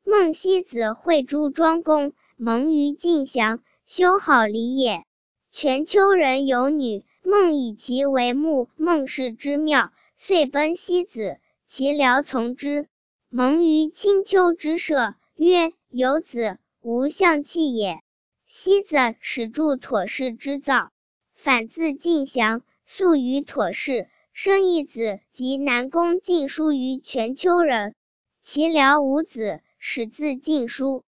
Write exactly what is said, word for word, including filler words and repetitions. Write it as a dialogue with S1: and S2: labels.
S1: 孟西子会诸庄公，蒙于晋祥，修好礼也。全丘人有女，孟以其为穆，孟氏之妙，遂奔西子，其僚从之。蒙于青丘之舍，曰：有子，无象器也。西子始著妥氏之造，反自晋祥，宿于妥氏，生一子，及南宫进书于全丘人。其僚无子，始自晋书。